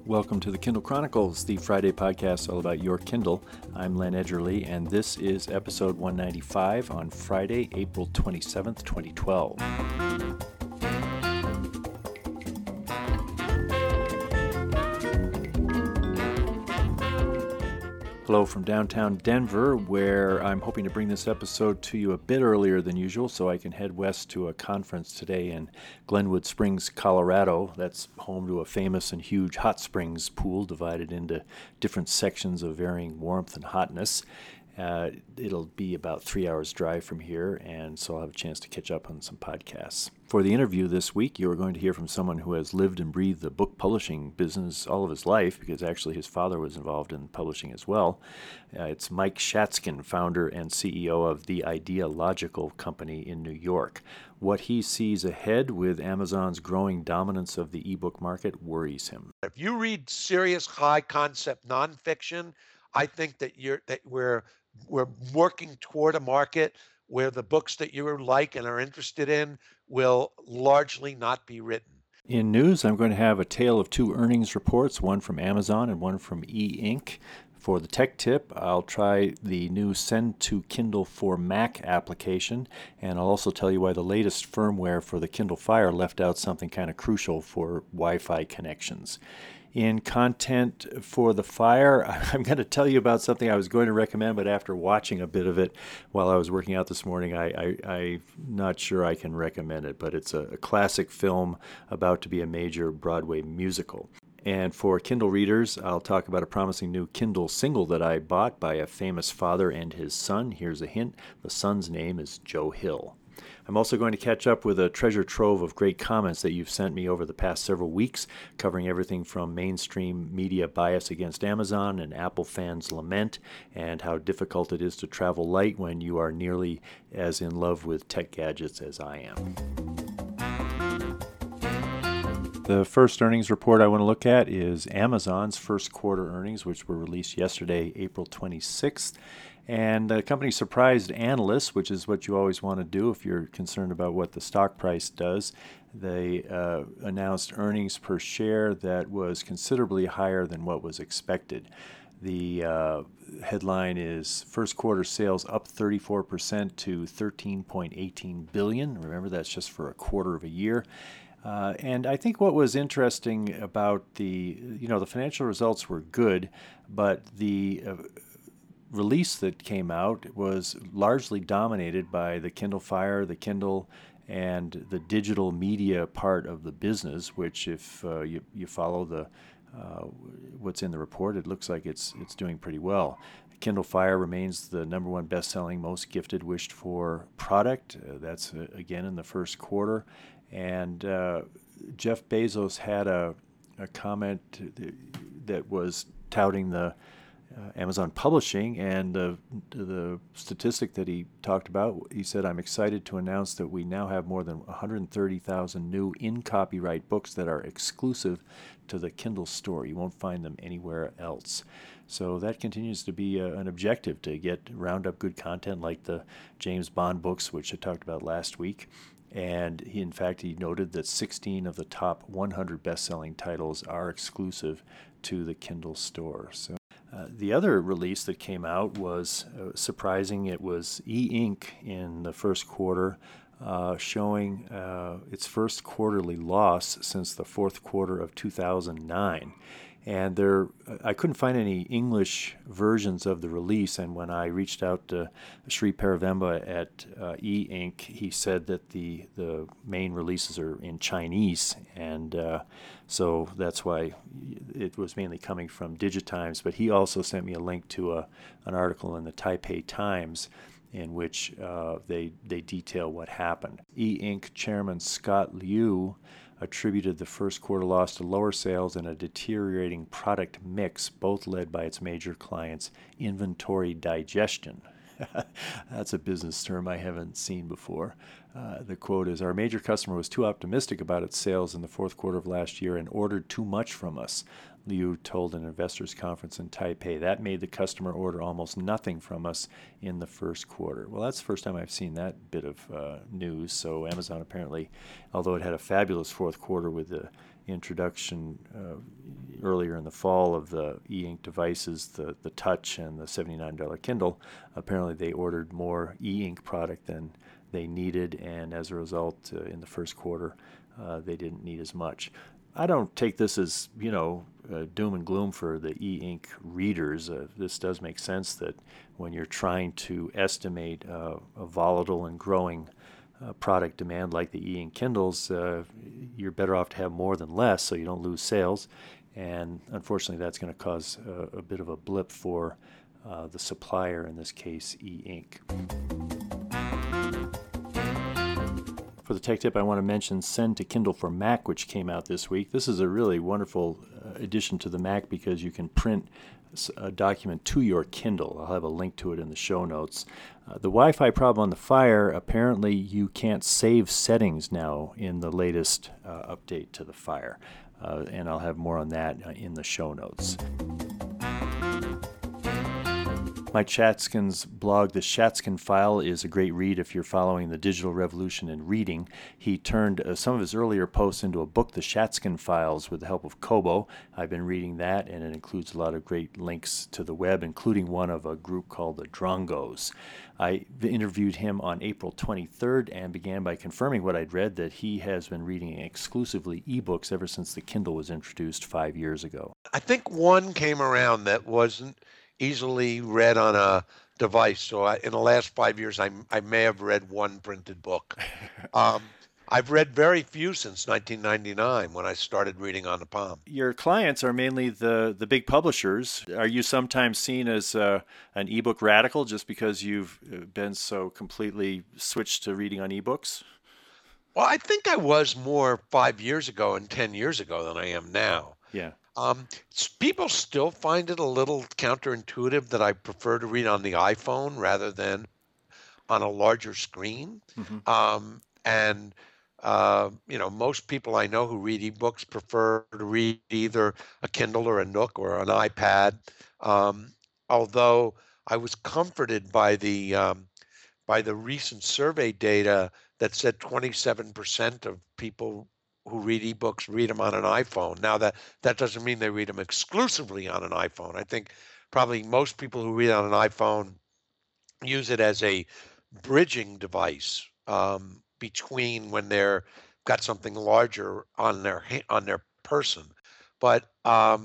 Welcome to the Kindle Chronicles, the Friday podcast all about your Kindle. I'm Len Edgerly, and this is episode 195 on Friday, April 27th, 2012. Hello from downtown Denver, where I'm hoping to bring this episode to you a bit earlier than usual so I can head west to a conference today in Glenwood Springs, Colorado. That's home to a famous and huge hot springs pool divided into different sections of varying warmth and hotness. It'll be about 3 hours drive from here, and so I'll have a chance to catch up on some podcasts. For the interview this week, you are going to hear from someone who has lived and breathed the book publishing business all of his life, because actually his father was involved in publishing as well. It's Mike Shatzkin, founder and CEO of the Idealogical Company in New York. What he sees ahead with Amazon's growing dominance of the ebook market worries him. If you read serious, high-concept nonfiction, I think that we're working toward a market where the books that you like and are interested in will largely not be written. In news, I'm going to have a tale of two earnings reports, one from Amazon and one from E-Ink. For the tech tip, I'll try the new Send to Kindle for Mac application, and I'll also tell you why the latest firmware for the Kindle Fire left out something kind of crucial for Wi-Fi connections. In content for the Fire, I'm going to tell you about something I was going to recommend, but after watching a bit of it while I was working out this morning, I'm not sure I can recommend it, but it's a classic film about to be a major Broadway musical. And for Kindle readers, I'll talk about a promising new Kindle single that I bought by a famous father and his son. Here's a hint. The son's name is Joe Hill. I'm also going to catch up with a treasure trove of great comments that you've sent me over the past several weeks, covering everything from mainstream media bias against Amazon and Apple fans' lament, and how difficult it is to travel light when you are nearly as in love with tech gadgets as I am. The first earnings report I want to look at is Amazon's first quarter earnings, which were released yesterday, April 26th. And the company surprised analysts, which is what you always want to do if you're concerned about what the stock price does. They announced earnings per share that was considerably higher than what was expected. The headline is first quarter sales up 34% to $13.18 billion. Remember, that's just for a quarter of a year. And I think what was interesting about the financial results were good, but the release that came out was largely dominated by the Kindle Fire, the Kindle, and the digital media part of the business, which if you follow the what's in the report, it looks like it's doing pretty well. Kindle Fire remains the number one best-selling, most gifted, wished-for product. That's again in the first quarter. And Jeff Bezos had a comment that was touting the Amazon Publishing, and the statistic that he talked about, he said, "I'm excited to announce that we now have more than 130,000 new in-copyright books that are exclusive to the Kindle store. You won't find them anywhere else." So that continues to be an objective, to round up good content like the James Bond books, which I talked about last week. And he noted that 16 of the top 100 best-selling titles are exclusive to the Kindle store. So the other release that came out was surprising. It was E-Ink in the first quarter, showing its first quarterly loss since the fourth quarter of 2009. And I couldn't find any English versions of the release, and when I reached out to Sri Paravemba at E-Ink, he said that the main releases are in Chinese, and so that's why it was mainly coming from Digitimes. But he also sent me a link to an article in the Taipei Times in which they detail what happened. E-Ink chairman Scott Liu attributed the first quarter loss to lower sales and a deteriorating product mix, both led by its major clients' inventory digestion. That's a business term I haven't seen before. The quote is, "Our major customer was too optimistic about its sales in the fourth quarter of last year and ordered too much from us," Liu told an investors conference in Taipei. "That made the customer order almost nothing from us in the first quarter." Well, that's the first time I've seen that bit of news. So Amazon apparently, although it had a fabulous fourth quarter with the introduction earlier in the fall of the e-ink devices, the Touch and the $79 Kindle, apparently they ordered more e-ink product than they needed, and as a result, in the first quarter, they didn't need as much. I don't take this as, doom and gloom for the e-ink readers. This does make sense that when you're trying to estimate a volatile and growing product demand like the e-ink Kindles, you're better off to have more than less so you don't lose sales. And unfortunately, that's going to cause a bit of a blip for the supplier, in this case, e-ink. For the tech tip, I want to mention Send to Kindle for Mac, which came out this week. This is a really wonderful addition to the Mac because you can print a document to your Kindle. I'll have a link to it in the show notes. The Wi-Fi problem on the Fire, apparently you can't save settings now in the latest update to the Fire. And I'll have more on that in the show notes. Mike Shatskin's blog, The Shatskin File, is a great read if you're following the digital revolution in reading. He turned some of his earlier posts into a book, The Shatskin Files, with the help of Kobo. I've been reading that, and it includes a lot of great links to the web, including one of a group called the Drongos. I interviewed him on April 23rd and began by confirming what I'd read, that he has been reading exclusively ebooks ever since the Kindle was introduced 5 years ago. I think one came around that wasn't easily read on a device. So in the last 5 years, I may have read one printed book. I've read very few since 1999 when I started reading on the Palm. Your clients are mainly the big publishers. Are you sometimes seen as an ebook radical just because you've been so completely switched to reading on ebooks? Well, I think I was more 5 years ago and 10 years ago than I am now. Yeah. People still find it a little counterintuitive that I prefer to read on the iPhone rather than on a larger screen. Mm-hmm. Most people I know who read ebooks prefer to read either a Kindle or a Nook or an iPad. Although I was comforted by the recent survey data that said 27% of people who read ebooks read them on an iPhone. Now that doesn't mean they read them exclusively on an iPhone. I think probably most people who read on an iPhone use it as a bridging device between when they're got something larger on their person. But I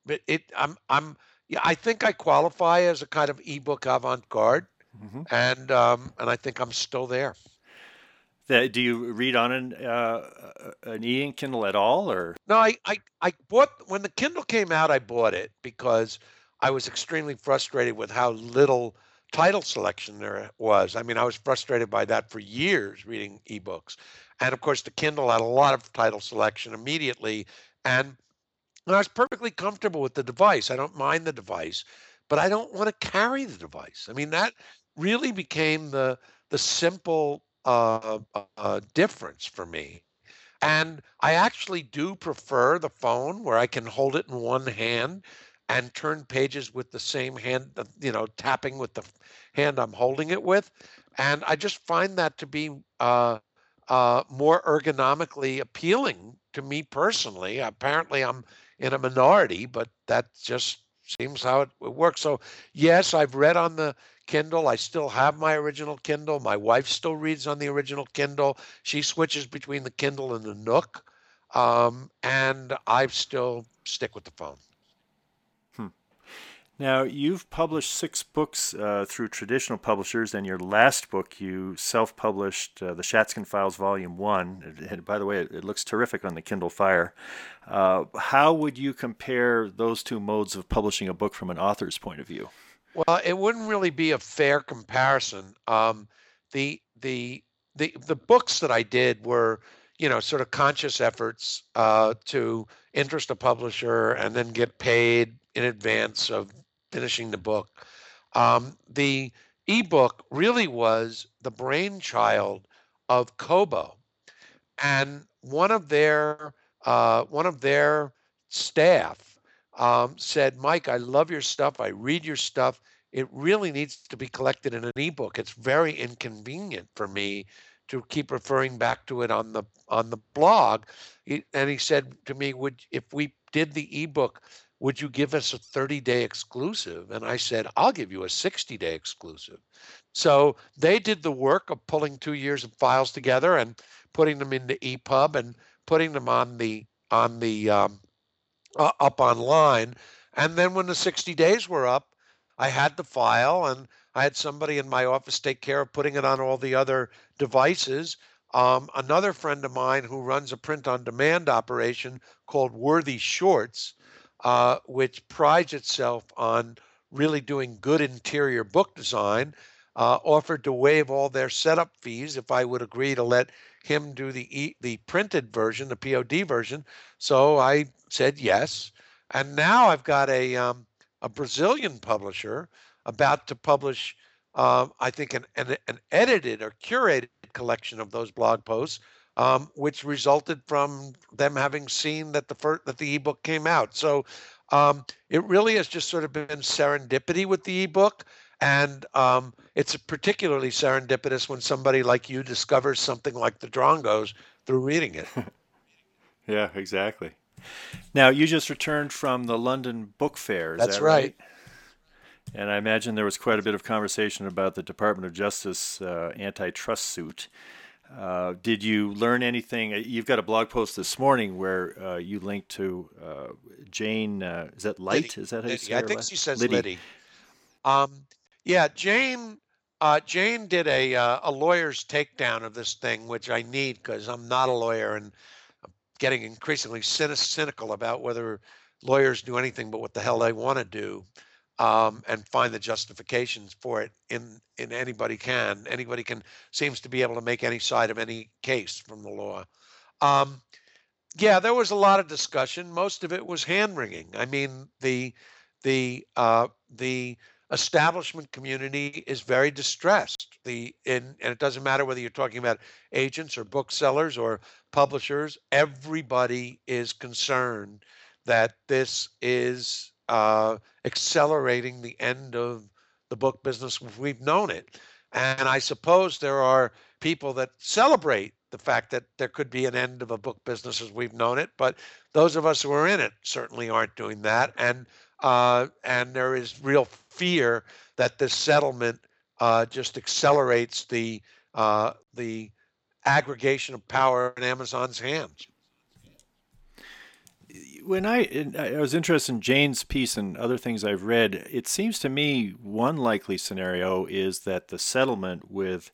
think I qualify as a kind of ebook avant-garde, Mm-hmm. and I think I'm still there. Do you read on an e-ink Kindle at all, or? No, I bought when the Kindle came out, I bought it because I was extremely frustrated with how little title selection there was. I mean, I was frustrated by that for years reading ebooks. And of course, the Kindle had a lot of title selection immediately. And I was perfectly comfortable with the device. I don't mind the device, but I don't want to carry the device. I mean, that really became the simple difference for me. And I actually do prefer the phone where I can hold it in one hand and turn pages with the same hand, tapping with the hand I'm holding it with. And I just find that to be more ergonomically appealing to me personally. Apparently, I'm in a minority, but that just seems how it works. So, yes, I've read on the Kindle. I still have my original Kindle. My wife still reads on the original Kindle. She switches between the Kindle and the Nook. And I still stick with the phone. Now, you've published 6 books through traditional publishers, and your last book you self-published, The Shatskin Files Volume 1. And by the way, it looks terrific on the Kindle Fire. How would you compare those two modes of publishing a book from an author's point of view? Well, it wouldn't really be a fair comparison. The books that I did were, sort of conscious efforts to interest a publisher and then get paid in advance of finishing the book. The ebook really was the brainchild of Kobo, and one of their staff said, "Mike, I love your stuff. I read your stuff. It really needs to be collected in an ebook. It's very inconvenient for me to keep referring back to it on the blog. And he said to me, "Would if we did the ebook, would you give us a 30-day exclusive?" And I said, "I'll give you a 60-day exclusive." So they did the work of pulling 2 years of files together and putting them into EPUB and putting them on the up online. And then when the 60 days were up, I had the file and I had somebody in my office take care of putting it on all the other devices. Another friend of mine who runs a print on demand operation called Worthy Shorts, which prides itself on really doing good interior book design, offered to waive all their setup fees if I would agree to let him do the printed version, the POD version. So I said yes, and now I've got a Brazilian publisher about to publish, I think, an edited or curated collection of those blog posts, which resulted from them having seen that the ebook came out. So it really has just sort of been serendipity with the ebook. And it's particularly serendipitous when somebody like you discovers something like the Drongos through reading it. Yeah, exactly. Now, you just returned from the London Book Fair, is That's that right. right? And I imagine there was quite a bit of conversation about the Department of Justice antitrust suit. Did you learn anything? You've got a blog post this morning where you linked to Jane. Is that Liddy. Light? Is that how you Liddy. say I her think last? she says Liddy. Liddy. Yeah, Jane did a lawyer's takedown of this thing, which I need because I'm not a lawyer and getting increasingly cynical about whether lawyers do anything but what the hell they want to do, and find the justifications for it in anybody can seems to be able to make any side of any case from the law. Um, yeah, there was a lot of discussion. Most of it was hand wringing. I mean, the establishment community is very distressed. And it doesn't matter whether you're talking about agents or booksellers or publishers. Everybody is concerned that this is accelerating the end of the book business as we've known it. And I suppose there are people that celebrate the fact that there could be an end of a book business as we've known it, but those of us who are in it certainly aren't doing that. And there is real fear that this settlement just accelerates the aggregation of power in Amazon's hands. When I was interested in Jane's piece and other things I've read, it seems to me one likely scenario is that the settlement with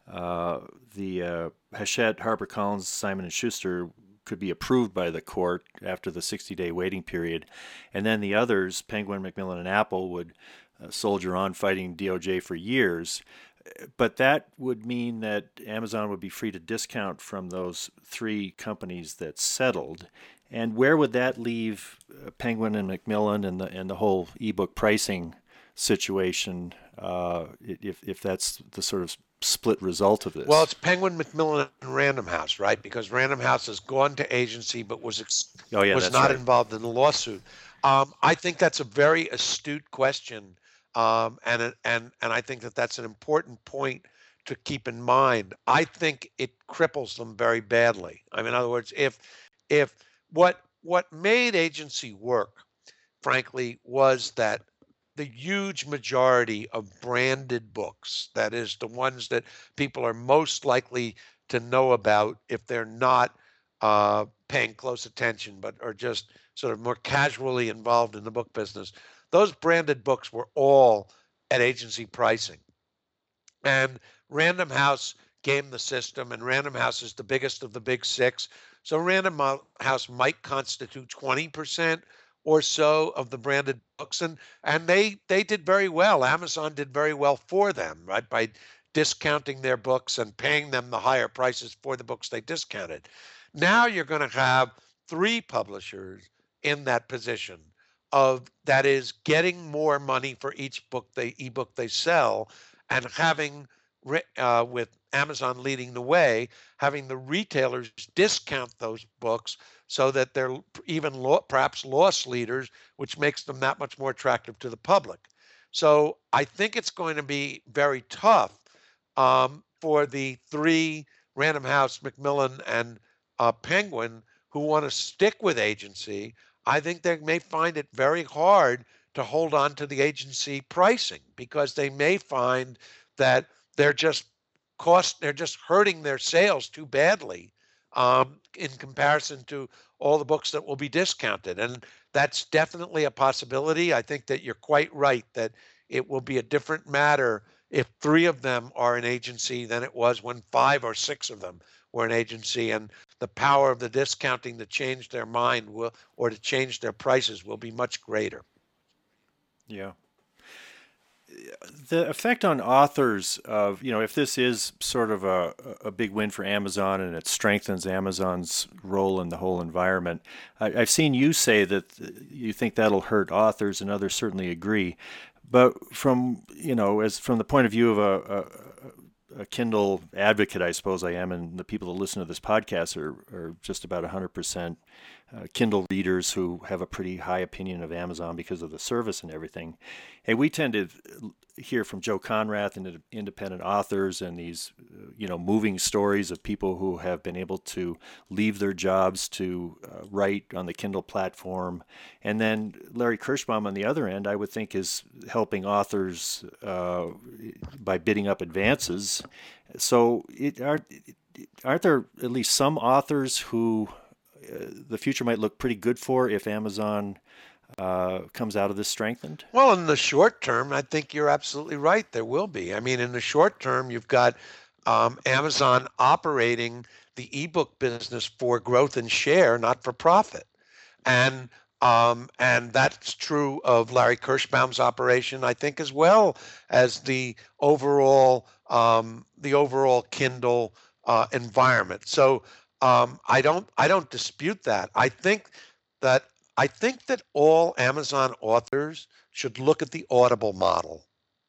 the Hachette, HarperCollins, Simon and Schuster could be approved by the court after the 60-day waiting period, and then the others, Penguin, Macmillan, and Apple, would soldier on fighting DOJ for years. But that would mean that Amazon would be free to discount from those three companies that settled. And where would that leave Penguin and Macmillan and the whole ebook pricing situation, if that's the sort of split result of Well, this? it's Penguin, Macmillan, and Random House, right? Because Random House has gone to agency but Oh yeah, was that's not right. involved in the lawsuit. I think that's a very astute question, and I think that that's an important point to keep in mind. I think it cripples them very badly. I mean, in other words, if what made agency work, frankly, was that the huge majority of branded books, that is, the ones that people are most likely to know about if they're not paying close attention, but are just sort of more casually involved in the book business, those branded books were all at agency pricing. And Random House gamed the system, and Random House is the biggest of the big six. So Random House might constitute 20% or so of the branded books, and they did very well. Amazon did very well for them, right, by discounting their books and paying them the higher prices for the books they discounted. Now you're going to have three publishers in that position of that is getting more money for each ebook they sell, and having with Amazon leading the way, having the retailers discount those books so that they're even perhaps loss leaders, which makes them that much more attractive to the public. So I think it's going to be very tough for the three Random House, Macmillan, and Penguin who want to stick with agency, I think they may find it very hard to hold on to the agency pricing because they may find that they're just they're just hurting their sales too badly in comparison to all the books that will be discounted. And that's definitely a possibility. I think that you're quite right that it will be a different matter if three of them are an agency than it was when five or six of them were an agency. And the power of the discounting to change their mind will, or to change their prices will be much greater. Yeah. The effect on authors of, if this is sort of a big win for Amazon and it strengthens Amazon's role in the whole environment, I've seen you say that you think that'll hurt authors, and others certainly agree. But from the point of view of a Kindle advocate, I suppose I am, and the people that listen to this podcast are just about 100% Kindle readers who have a pretty high opinion of Amazon because of the service and everything. Hey, we tend to hear from Joe Conrath and independent authors and these, moving stories of people who have been able to leave their jobs to write on the Kindle platform. And then Larry Kirschbaum on the other end, I would think, is helping authors by bidding up advances. So aren't there at least some authors who the future might look pretty good for if Amazon comes out of this strengthened? Well, in the short term, I think you're absolutely right. There will be. I mean, in the short term, you've got Amazon operating the ebook business for growth and share, not for profit. And that's true of Larry Kirschbaum's operation, I think, as well as the overall Kindle environment. So I don't dispute that. That I think that all Amazon authors should look at the Audible model.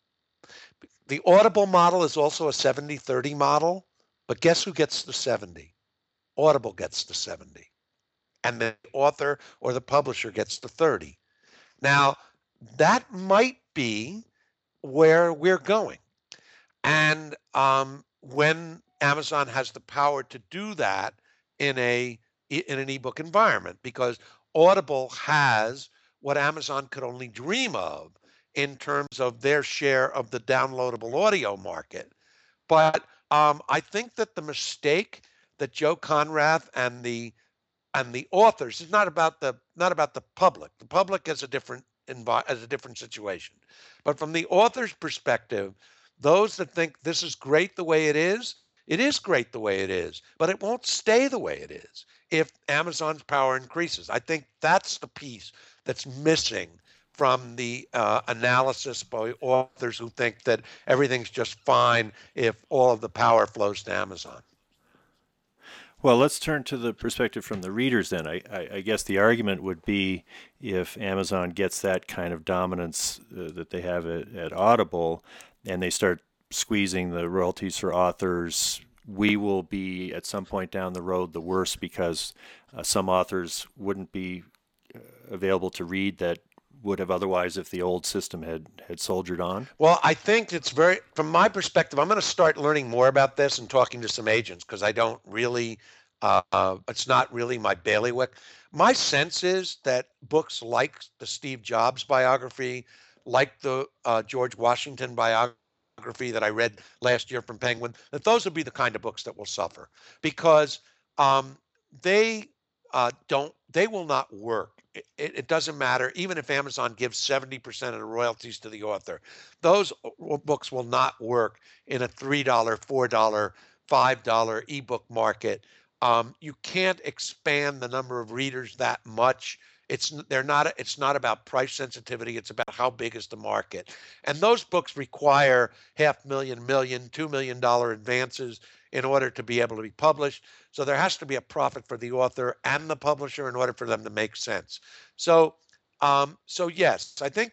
The Audible model is also a 70-30 model, but guess who gets the 70? Audible gets the 70. And the author or the publisher gets the 30. Now, that might be where we're going. And when Amazon has the power to do that in an ebook environment, because Audible has what Amazon could only dream of in terms of their share of the downloadable audio market. But I think that the mistake that Joe Conrath and the authors is not about the public. The public is a different situation. But from the author's perspective, those that think this is great the way it is great the way it is, but it won't stay the way it is if Amazon's power increases. I think that's the piece that's missing from the analysis by authors who think that everything's just fine if all of the power flows to Amazon. Well, let's turn to the perspective from the readers then. I guess the argument would be if Amazon gets that kind of dominance that they have at Audible and they start squeezing the royalties for authors, we will be at some point down the road the worst because some authors wouldn't be available to read that would have otherwise if the old system had soldiered on? Well, I think from my perspective, I'm going to start learning more about this and talking to some agents because I don't really, it's not really my bailiwick. My sense is that books like the Steve Jobs biography, like the George Washington biography that I read last year from Penguin, that those would be the kind of books that will suffer because they they will not work. It doesn't matter, even if Amazon gives 70% of the royalties to the author, those books will not work in a $3, $4, $5 ebook market. You can't expand the number of readers that much. It's not about price sensitivity. It's about how big is the market. And those books require $500,000, $2 million advances in order to be able to be published. So there has to be a profit for the author and the publisher in order for them to make sense. So yes, I think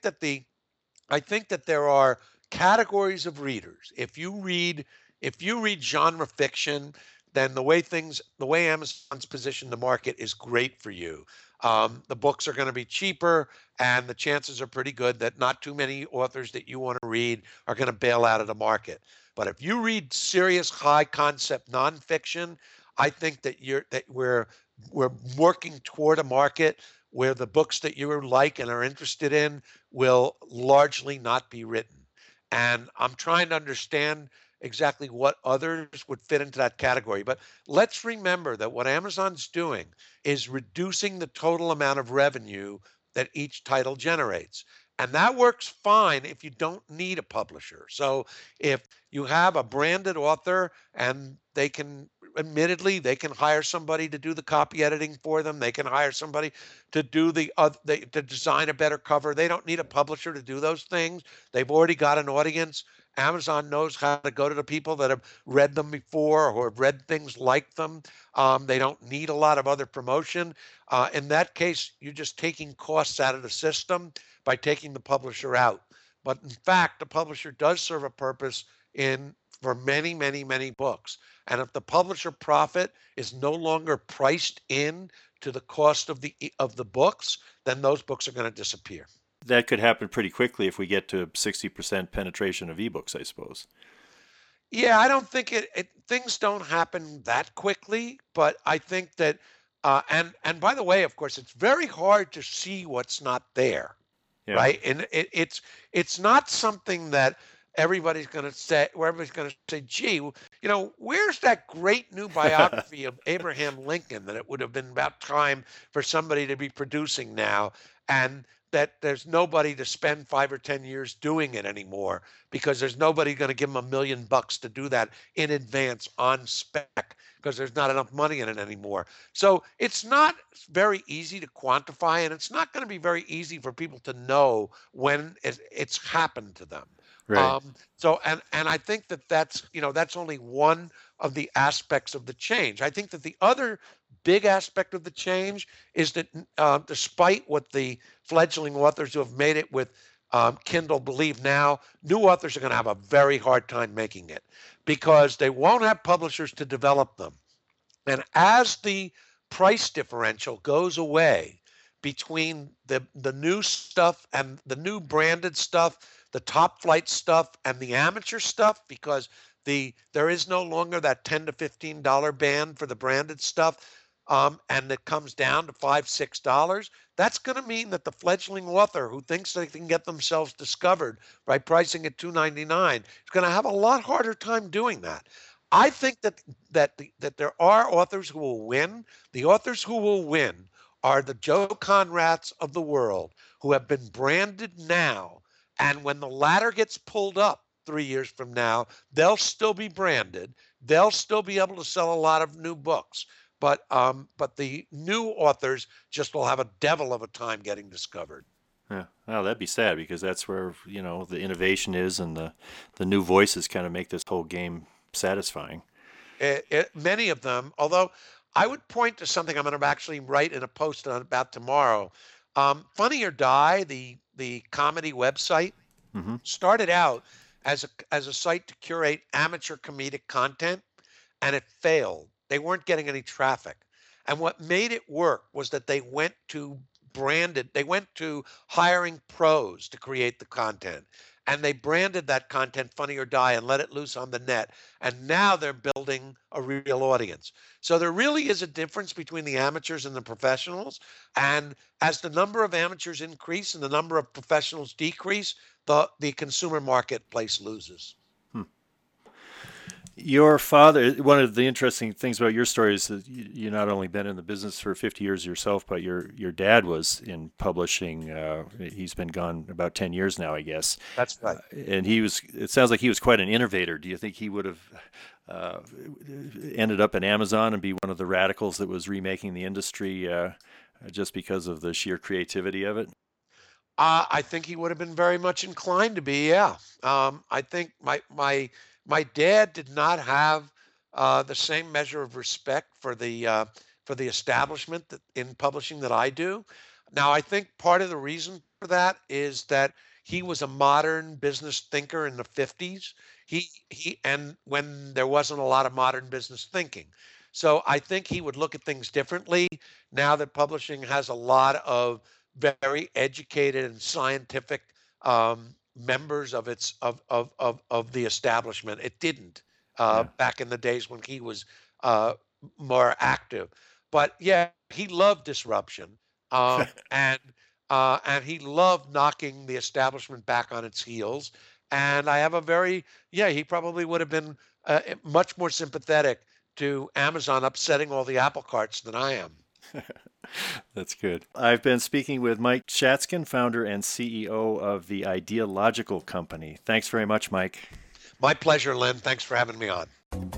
that there are categories of readers. If you read genre fiction, then the way Amazon's positioned the market is great for you. The books are going to be cheaper, and the chances are pretty good that not too many authors that you want to read are going to bail out of the market. But if you read serious high concept nonfiction, I think that we're working toward a market where the books that you like and are interested in will largely not be written. And I'm trying to understand exactly what others would fit into that category. But let's remember that what Amazon's doing is reducing the total amount of revenue that each title generates. And that works fine if you don't need a publisher. So if you have a branded author and they can, admittedly, they can hire somebody to do the copy editing for them. They can hire somebody to do to design a better cover. They don't need a publisher to do those things. They've already got an audience. Amazon knows how to go to the people that have read them before or have read things like them. They don't need a lot of other promotion. In that case, you're just taking costs out of the system by taking the publisher out. But in fact, the publisher does serve a purpose in for many, many, many books. And if the publisher profit is no longer priced in to the cost of the books, then those books are going to disappear. That could happen pretty quickly if we get to 60% penetration of ebooks, I suppose. Yeah, I don't think things don't happen that quickly, but I think that and by the way, of course, it's very hard to see what's not there, Yeah. right? And it's not something that everybody's going to say, where everybody's going to say, gee, where's that great new biography of Abraham Lincoln that it would have been about time for somebody to be producing now? And that there's nobody to spend 5 or 10 years doing it anymore because there's nobody going to give them $1 million to do that in advance on spec because there's not enough money in it anymore. So it's not very easy to quantify, and it's not going to be very easy for people to know when it's happened to them. Right. So and I think that's only one of the aspects of the change. I think that the other big aspect of the change is that despite what the fledgling authors who have made it with Kindle believe now, new authors are going to have a very hard time making it because they won't have publishers to develop them. And as the price differential goes away between the new stuff and the new branded stuff, the top flight stuff and the amateur stuff, because there is no longer that $10 to $15 band for the branded stuff, and it comes down to $5, $6. That's going to mean that the fledgling author who thinks they can get themselves discovered by pricing at $2.99 is going to have a lot harder time doing that. I think that there are authors who will win. The authors who will win are the Joe Conrads of the world who have been branded now. And when the ladder gets pulled up 3 years from now, they'll still be branded. They'll still be able to sell a lot of new books. But the new authors just will have a devil of a time getting discovered. Yeah. Well, that'd be sad because that's where, the innovation is and the new voices kind of make this whole game satisfying. Many of them, although I would point to something I'm going to actually write in a post about tomorrow. Funny or Die, the comedy website, Hmm. started out as a site to curate amateur comedic content, and it failed. They weren't getting any traffic. And what made it work was that they went to hiring pros to create the content. And they branded that content Funny or Die and let it loose on the net. And now they're building a real audience. So there really is a difference between the amateurs and the professionals. And as the number of amateurs increase and the number of professionals decrease, the consumer marketplace loses. Your father, one of the interesting things about your story is that you not only been in the business for 50 years yourself, but your dad was in publishing. He's been gone about 10 years now, I guess. That's right. And it sounds like he was quite an innovator. Do you think he would have uh, ended up in Amazon and be one of the radicals that was remaking the industry just because of the sheer creativity of it? I think he would have been very much inclined to be. Yeah. I think my dad did not have the same measure of respect for the establishment in publishing that I do. Now, I think part of the reason for that is that he was a modern business thinker in the 50s. And when there wasn't a lot of modern business thinking. So I think he would look at things differently now that publishing has a lot of very educated and scientific members of its of the establishment. It didn't Yeah. back in the days when he was uh, more active. But yeah, he loved disruption, and he loved knocking the establishment back on its heels. And I have a very yeah, he probably would have been much more sympathetic to Amazon upsetting all the apple carts than I am. That's good. I've been speaking with Mike Shatskin, founder and CEO of the Ideological Company. Thanks very much, Mike. My pleasure, Len. Thanks for having me on.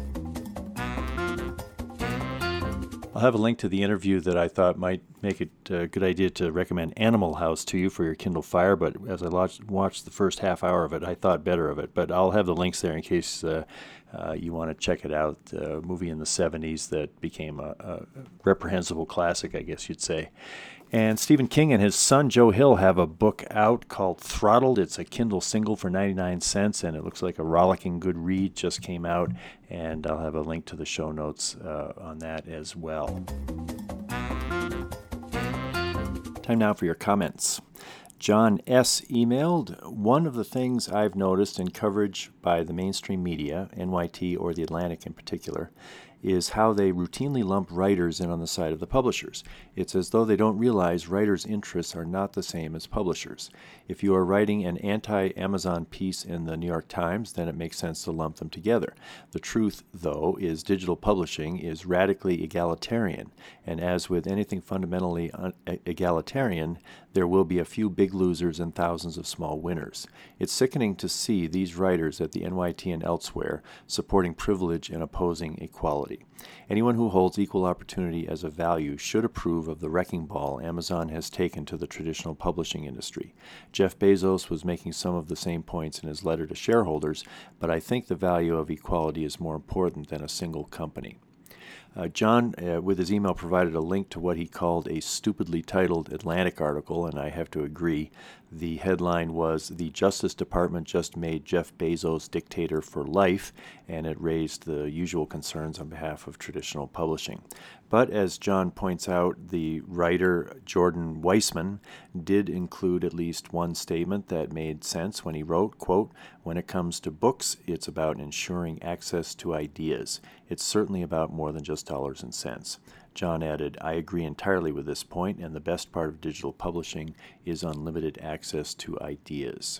I'll have a link to the interview that I thought might make it a good idea to recommend Animal House to you for your Kindle Fire, but as I watched the first half hour of it, I thought better of it. But I'll have the links there in case you want to check it out. A movie in the 70s that became a reprehensible classic, I guess you'd say. And Stephen King and his son Joe Hill have a book out called Throttled. It's a Kindle single for 99 cents, and it looks like a rollicking good read. Just came out, and I'll have a link to the show notes on that as well. Time now for your comments. John S. emailed, one of the things I've noticed in coverage by the mainstream media, NYT or The Atlantic in particular, is how they routinely lump writers in on the side of the publishers. It's as though they don't realize writers' interests are not the same as publishers. If you are writing an anti-Amazon piece in the New York Times, then it makes sense to lump them together. The truth, though, is digital publishing is radically egalitarian, and as with anything fundamentally egalitarian, there will be a few big losers and thousands of small winners. It's sickening to see these writers at the NYT and elsewhere supporting privilege and opposing equality. Anyone who holds equal opportunity as a value should approve of the wrecking ball Amazon has taken to the traditional publishing industry. Jeff Bezos was making some of the same points in his letter to shareholders, but I think the value of equality is more important than a single company. John, with his email, provided a link to what he called a stupidly titled Atlantic article, and I have to agree. The headline was, "The Justice Department Just Made Jeff Bezos Dictator for Life," and it raised the usual concerns on behalf of traditional publishing. But as John points out, the writer Jordan Weissman did include at least one statement that made sense when he wrote, quote, "When it comes to books, it's about ensuring access to ideas. It's certainly about more than just dollars and cents." John added, "I agree entirely with this point, and the best part of digital publishing is unlimited access to ideas."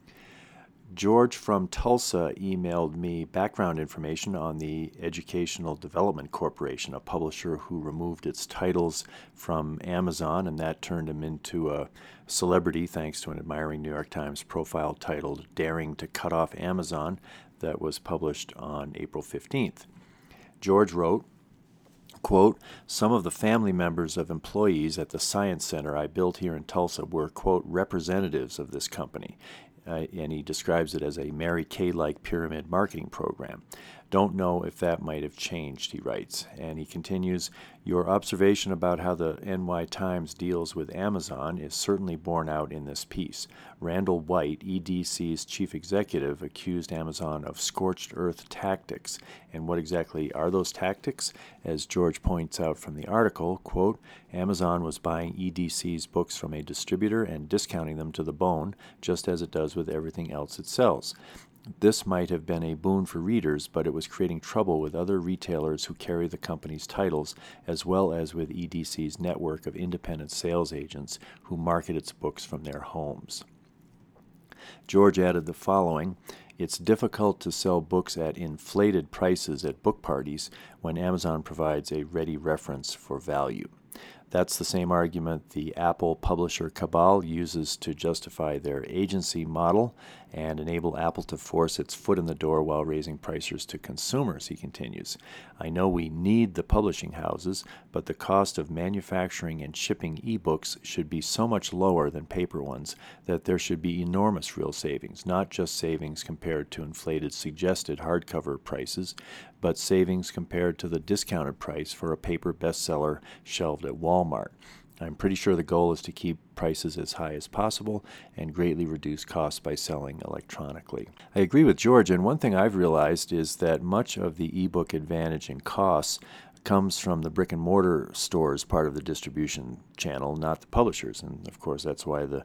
George from Tulsa emailed me background information on the Educational Development Corporation, a publisher who removed its titles from Amazon, and that turned him into a celebrity thanks to an admiring New York Times profile titled "Daring to Cut Off Amazon" that was published on April 15th. George wrote, quote, "Some of the family members of employees at the Science Center I built here in Tulsa were, quote, representatives of this company." And he describes it as a Mary Kay-like pyramid marketing program. Don't know if that might have changed, he writes. And he continues, "Your observation about how the NY Times deals with Amazon is certainly borne out in this piece. Randall White, EDC's chief executive, accused Amazon of scorched earth tactics. And what exactly are those tactics? As George points out from the article, quote, Amazon was buying EDC's books from a distributor and discounting them to the bone, just as it does with everything else it sells. This might have been a boon for readers, but it was creating trouble with other retailers who carry the company's titles, as well as with EDC's network of independent sales agents who market its books from their homes." George added the following, "It's difficult to sell books at inflated prices at book parties when Amazon provides a ready reference for value." That's the same argument the Apple publisher cabal uses to justify their agency model and enable Apple to force its foot in the door while raising prices to consumers, he continues. "I know we need the publishing houses, but the cost of manufacturing and shipping ebooks should be so much lower than paper ones that there should be enormous real savings, not just savings compared to inflated suggested hardcover prices, but savings compared to the discounted price for a paper bestseller shelved at Walmart. I'm pretty sure the goal is to keep prices as high as possible and greatly reduce costs by selling electronically." I agree with George, and one thing I've realized is that much of the ebook advantage in costs comes from the brick and mortar stores part of the distribution channel, not the publishers. And of course, that's why the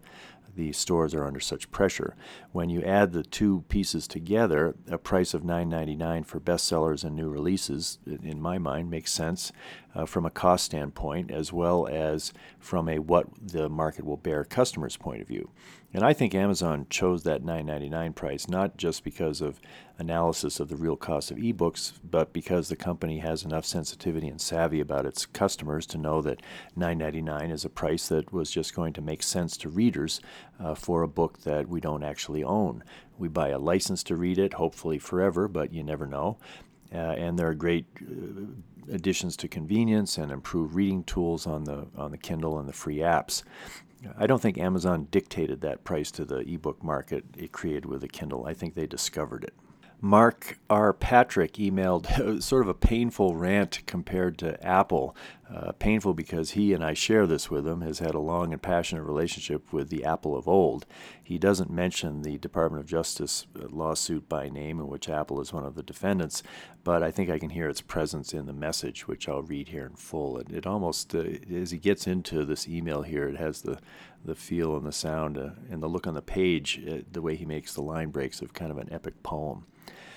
the stores are under such pressure. When you add the two pieces together, a price of $9.99 for bestsellers and new releases, in my mind, makes sense from a cost standpoint, as well as from a what the market will bear customer's point of view. And I think Amazon chose that $9.99 price not just because of analysis of the real cost of ebooks, but because the company has enough sensitivity and savvy about its customers to know that $9.99 is a price that was just going to make sense to readers for a book that we don't actually own. We buy a license to read it, hopefully forever, but you never know. And there are great additions to convenience and improved reading tools on the Kindle and the free apps. I don't think Amazon dictated that price to the ebook market it created with the Kindle. I think they discovered it. Mark R. Patrick emailed sort of a painful rant compared to Apple. Painful because he, and I share this with him, has had a long and passionate relationship with the Apple of old. He doesn't mention the Department of Justice lawsuit by name, in which Apple is one of the defendants, but I think I can hear its presence in the message, which I'll read here in full. It almost, as he gets into this email here, it has the feel and the sound and the look on the page, the way he makes the line breaks of kind of an epic poem.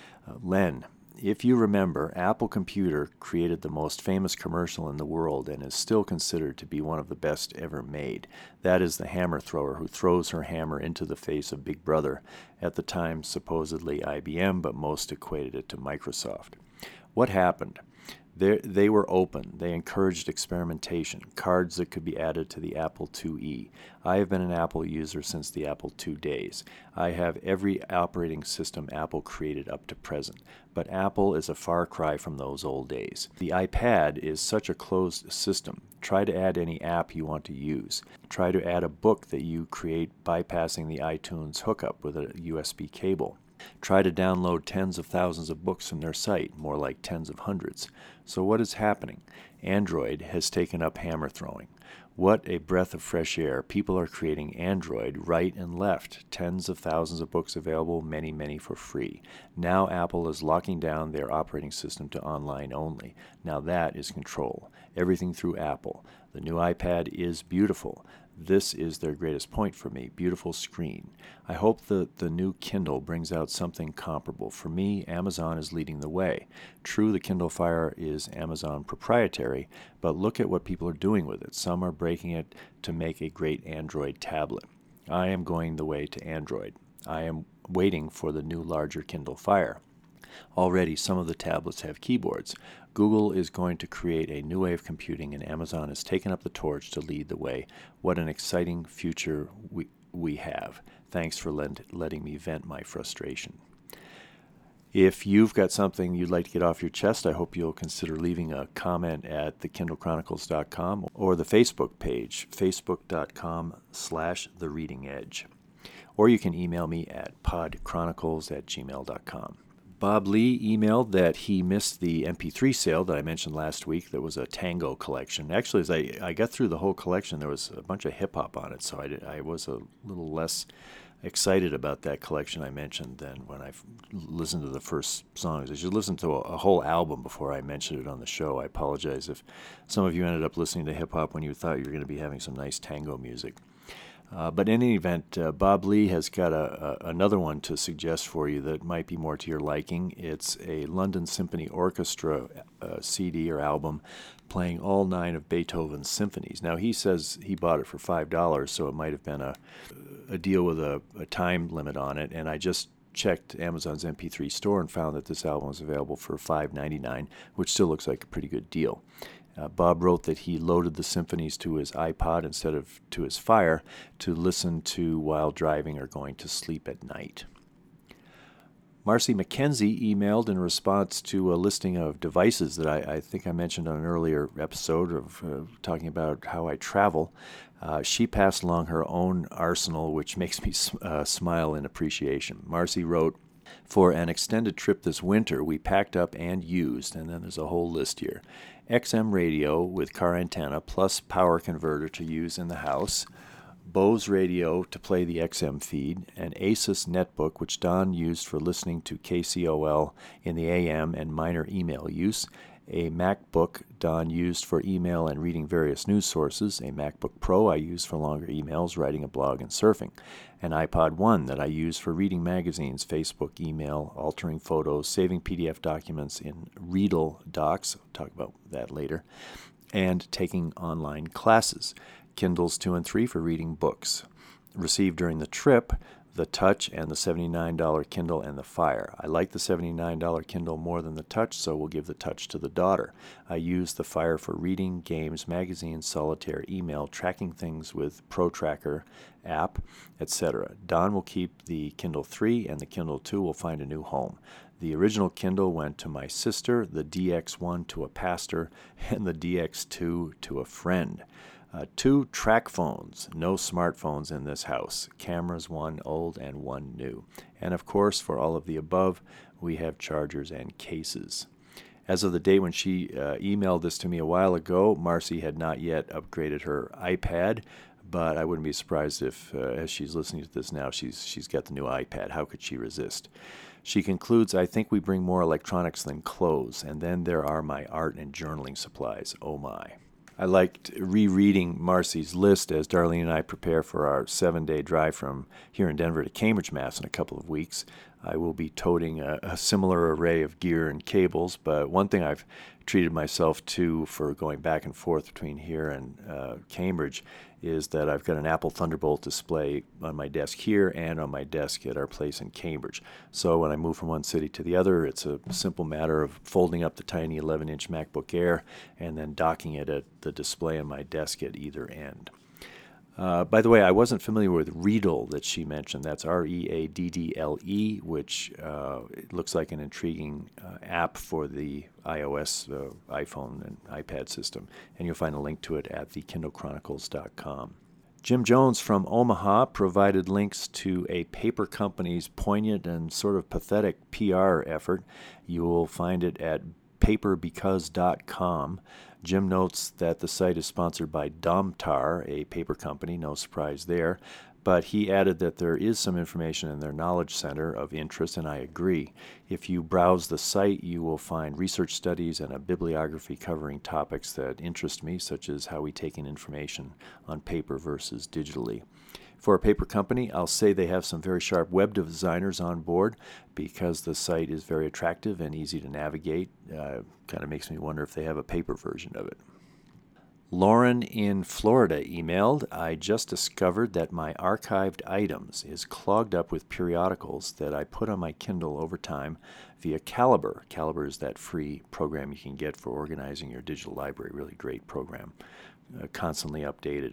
Len, if you remember, Apple Computer created the most famous commercial in the world and is still considered to be one of the best ever made. That is the hammer thrower who throws her hammer into the face of Big Brother, at the time supposedly IBM, but most equated it to Microsoft. What happened? They were open. They encouraged experimentation, cards that could be added to the Apple IIe. I have been an Apple user since the Apple II days. I have every operating system Apple created up to present, but Apple is a far cry from those old days. The iPad is such a closed system. Try to add any app you want to use. Try to add a book that you create bypassing the iTunes hookup with a USB cable. Try to download tens of thousands of books from their site, more like tens of hundreds. So what is happening? Android has taken up hammer throwing. What a breath of fresh air. People are creating Android right and left. Tens of thousands of books available, many, many for free. Now Apple is locking down their operating system to online only. Now that is control. Everything through Apple. The new iPad is beautiful. This is their greatest point for me. Beautiful screen. I hope the new Kindle brings out something comparable. For me, Amazon is leading the way. True, the Kindle Fire is Amazon proprietary, but look at what people are doing with it. Some are breaking it to make a great Android tablet. I am going the way to Android. I am waiting for the new larger Kindle Fire. Already, some of the tablets have keyboards. Google is going to create a new way of computing, and Amazon has taken up the torch to lead the way. What an exciting future we have. Thanks for letting me vent my frustration. If you've got something you'd like to get off your chest, I hope you'll consider leaving a comment at thekindlechronicles.com or the Facebook page, facebook.com/thereadingedge. Or you can email me at podchronicles@gmail.com. Bob Lee emailed that he missed the MP3 sale that I mentioned last week. That was a tango collection. Actually, as I got through the whole collection, there was a bunch of hip-hop on it, so I was a little less excited about that collection I mentioned than when I listened to the first songs. I should listen to a whole album before I mentioned it on the show. I apologize if some of you ended up listening to hip-hop when you thought you were going to be having some nice tango music. But in any event, Bob Lee has got another one to suggest for you that might be more to your liking. It's a London Symphony Orchestra CD or album playing all 9 of Beethoven's symphonies. Now, he says he bought it for $5, so it might have been a deal with a time limit on it, and I just checked Amazon's MP3 store and found that this album was available for $5.99, which still looks like a pretty good deal. Bob wrote that he loaded the symphonies to his iPod instead of to his Fire to listen to while driving or going to sleep at night. Marcy McKenzie emailed in response to a listing of devices that I think I mentioned on an earlier episode of talking about how I travel. She passed along her own arsenal, which makes me smile in appreciation. Marcy wrote, "For an extended trip this winter, we packed up and used," and then there's a whole list here, XM radio with car antenna plus power converter to use in the house, Bose radio to play the XM feed, an Asus netbook which Don used for listening to KCOL in the AM and minor email use, a MacBook Don used for email and reading various news sources, a MacBook Pro I use for longer emails, writing a blog, and surfing, an iPod 1 that I use for reading magazines, Facebook, email, altering photos, saving PDF documents in Readle Docs, I'll talk about that later, and taking online classes, Kindles 2 and 3 for reading books. Received during the trip, the Touch and the $79 Kindle and the Fire. I like the $79 Kindle more than the Touch, so we'll give the Touch to the daughter. I use the Fire for reading, games, magazines, solitaire, email, tracking things with ProTracker app, etc. Don will keep the Kindle 3 and the Kindle 2 will find a new home. The original Kindle went to my sister, the DX1 to a pastor, and the DX2 to a friend. 2 track phones, no smartphones in this house. Cameras, 1 old and 1 new. And of course, for all of the above, we have chargers and cases. As of the day when she emailed this to me a while ago, Marcy had not yet upgraded her iPad, but I wouldn't be surprised if, as she's listening to this now, she's got the new iPad. How could she resist? She concludes, I think we bring more electronics than clothes, and then there are my art and journaling supplies. Oh my. I liked rereading Marcy's list as Darlene and I prepare for our 7-day drive from here in Denver to Cambridge, Mass. in a couple of weeks. I will be toting a similar array of gear and cables, but one thing I've treated myself to for going back and forth between here and Cambridge is that I've got an Apple Thunderbolt display on my desk here and on my desk at our place in Cambridge. So when I move from one city to the other, it's a simple matter of folding up the tiny 11-inch MacBook Air and then docking it at the display on my desk at either end. By the way, I wasn't familiar with Readle that she mentioned. That's Readdle, which it looks like an intriguing app for the iOS, iPhone, and iPad system. And you'll find a link to it at thekindlechronicles.com. Jim Jones from Omaha provided links to a paper company's poignant and sort of pathetic PR effort. You will find it at paperbecause.com. Jim notes that the site is sponsored by Domtar, a paper company, no surprise there, but he added that there is some information in their Knowledge Center of interest, and I agree. If you browse the site, you will find research studies and a bibliography covering topics that interest me, such as how we take in information on paper versus digitally. For a paper company, I'll say they have some very sharp web designers on board because the site is very attractive and easy to navigate. Kind of makes me wonder if they have a paper version of it. Lauren in Florida emailed, I just discovered that my archived items is clogged up with periodicals that I put on my Kindle over time via Calibre. Calibre is that free program you can get for organizing your digital library. Really great program, constantly updated.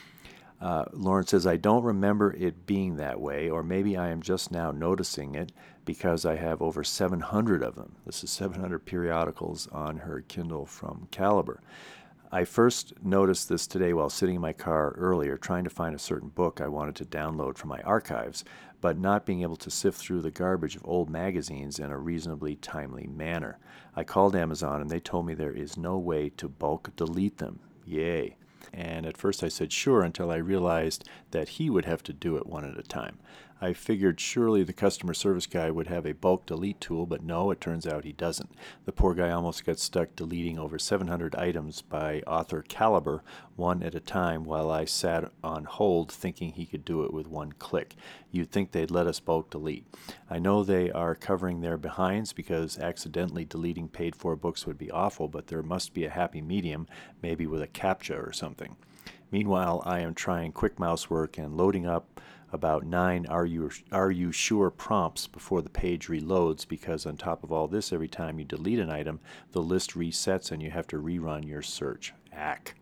Lauren says, I don't remember it being that way, or maybe I am just now noticing it because I have over 700 of them. This is 700 periodicals on her Kindle from Calibre. I first noticed this today while sitting in my car earlier trying to find a certain book I wanted to download from my archives, but not being able to sift through the garbage of old magazines in a reasonably timely manner. I called Amazon and they told me there is no way to bulk delete them. Yay. And at first I said sure until I realized that he would have to do it one at a time. I figured surely the customer service guy would have a bulk delete tool, but no, it turns out he doesn't. The poor guy almost got stuck deleting over 700 items by author Calibre one at a time while I sat on hold thinking he could do it with one click. You'd think they'd let us bulk delete. I know they are covering their behinds because accidentally deleting paid-for books would be awful, but there must be a happy medium, maybe with a CAPTCHA or something. Meanwhile, I am trying quick mouse work and loading up about 9 are you sure prompts before the page reloads, because on top of all this, every time you delete an item, the list resets and you have to rerun your search. Ack.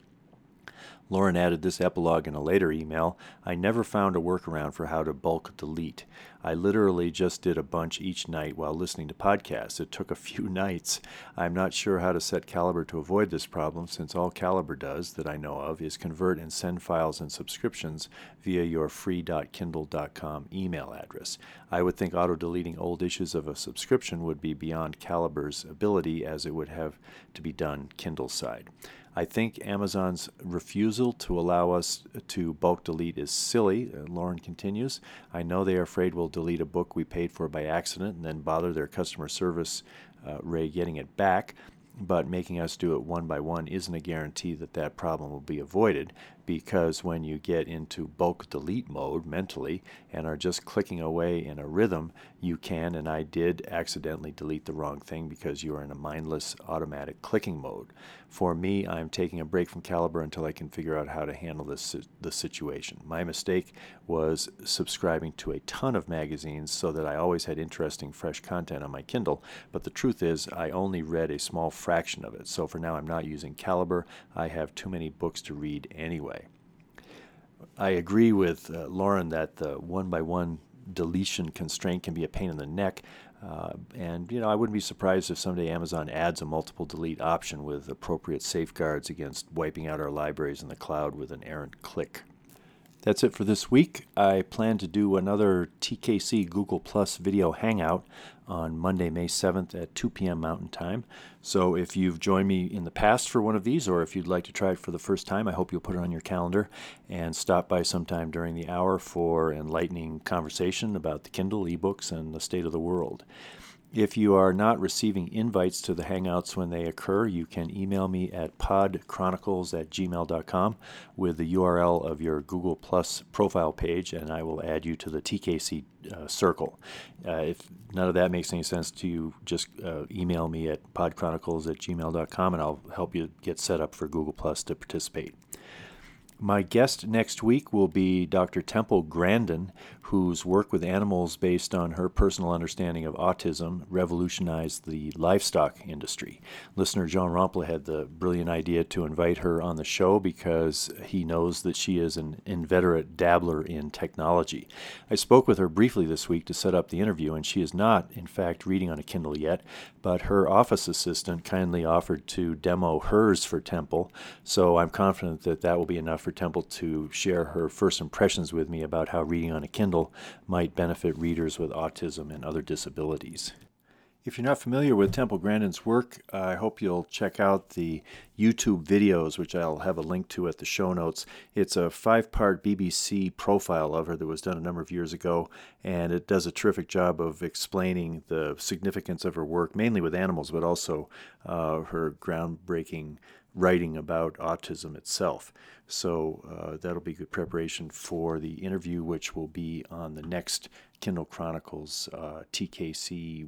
Lauren added this epilogue in a later email. I never found a workaround for how to bulk delete. I literally just did a bunch each night while listening to podcasts. It took a few nights. I'm not sure how to set Calibre to avoid this problem, since all Calibre does, that I know of, is convert and send files and subscriptions via your free.kindle.com email address. I would think auto-deleting old issues of a subscription would be beyond Calibre's ability, as it would have to be done Kindle side. I think Amazon's refusal to allow us to bulk delete is silly, Lauren continues. I know they are afraid we'll delete a book we paid for by accident and then bother their customer service Ray getting it back. but making us do it one by one isn't a guarantee that that problem will be avoided, because when you get into bulk delete mode mentally and are just clicking away in a rhythm, you can, and I did, accidentally delete the wrong thing because you are in a mindless automatic clicking mode. For me, I'm taking a break from Caliber until I can figure out how to handle the situation. My mistake was subscribing to a ton of magazines so that I always had interesting, fresh content on my Kindle, but the truth is I only read a small fraction of it. So for now, I'm not using Caliber. I have too many books to read anyway. I agree with Lauren that the one-by-one deletion constraint can be a pain in the neck. And I wouldn't be surprised if someday Amazon adds a multiple delete option with appropriate safeguards against wiping out our libraries in the cloud with an errant click. That's it for this week. I plan to do another TKC Google Plus video hangout on Monday, May 7th at 2 p.m. Mountain Time. So if you've joined me in the past for one of these, or if you'd like to try it for the first time, I hope you'll put it on your calendar and stop by sometime during the hour for enlightening conversation about the Kindle, ebooks, and the state of the world. If you are not receiving invites to the Hangouts when they occur, you can email me at podchronicles@gmail.com with the URL of your Google Plus profile page, and I will add you to the TKC circle. If none of that makes any sense to you, just email me at podchronicles@gmail.com, and I'll help you get set up for Google Plus to participate. My guest next week will be Dr. Temple Grandin, whose work with animals based on her personal understanding of autism revolutionized the livestock industry. Listener John Rompla had the brilliant idea to invite her on the show because he knows that she is an inveterate dabbler in technology. I spoke with her briefly this week to set up the interview, and she is not, in fact, reading on a Kindle yet, but her office assistant kindly offered to demo hers for Temple, so I'm confident that that will be enough for Temple to share her first impressions with me about how reading on a Kindle might benefit readers with autism and other disabilities. If you're not familiar with Temple Grandin's work, I hope you'll check out the YouTube videos, which I'll have a link to at the show notes. It's a 5-part BBC profile of her that was done a number of years ago, and it does a terrific job of explaining the significance of her work, mainly with animals, but also her groundbreaking writing about autism itself. So that'll be good preparation for the interview, which will be on the next Kindle Chronicles TKC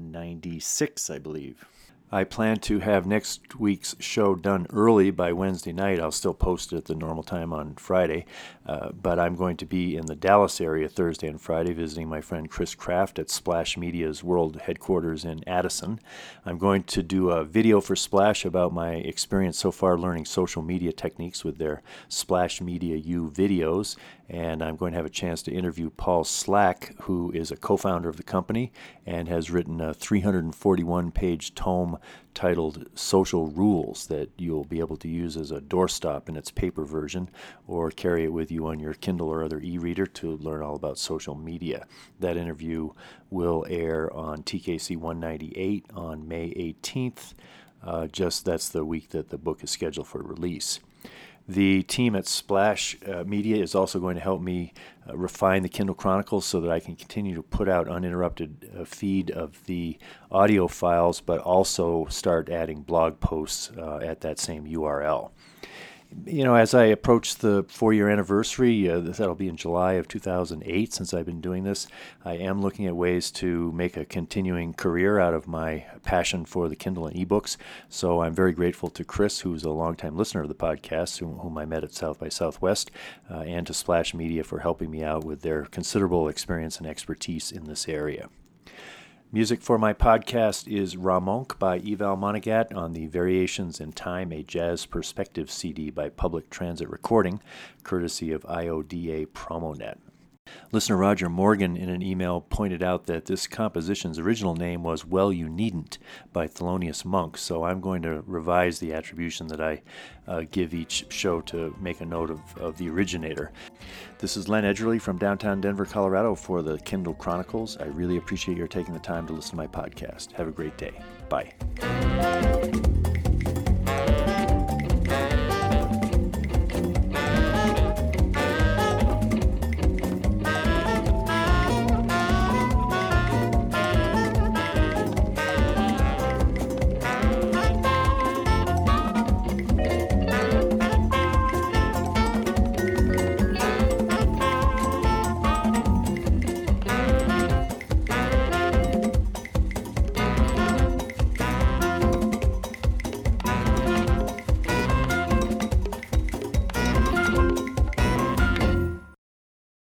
196, I believe. I plan to have next week's show done early by Wednesday night. I'll still post it at the normal time on Friday, but I'm going to be in the Dallas area Thursday and Friday visiting my friend Chris Kraft at Splash Media's world headquarters in Addison. I'm going to do a video for Splash about my experience so far learning social media techniques with their Splash Media U videos, and I'm going to have a chance to interview Paul Slack, who is a co-founder of the company and has written a 341-page tome titled Social Rules that you'll be able to use as a doorstop in its paper version, or carry it with you on your Kindle or other e-reader to learn all about social media. That interview will air on TKC 198 on May 18th. That's the week that the book is scheduled for release. The team at Splash Media is also going to help me refine the Kindle Chronicles so that I can continue to put out uninterrupted feed of the audio files, but also start adding blog posts at that same URL. As I approach the 4-year anniversary, that'll be in July of 2008 since I've been doing this, I am looking at ways to make a continuing career out of my passion for the Kindle and ebooks. So I'm very grateful to Chris, who's a longtime listener of the podcast, whom I met at South by Southwest, and to Splash Media for helping me out with their considerable experience and expertise in this area. Music for my podcast is Ramonk by Eval Monagat on the Variations in Time, a Jazz Perspective CD by Public Transit Recording, courtesy of IODA PromoNet. Listener Roger Morgan in an email pointed out that this composition's original name was Well You Needn't by Thelonious Monk, so I'm going to revise the attribution that I give each show to make a note of the originator. This is Len Edgerly from downtown Denver, Colorado for the Kindle Chronicles. I really appreciate your taking the time to listen to my podcast. Have a great day. Bye.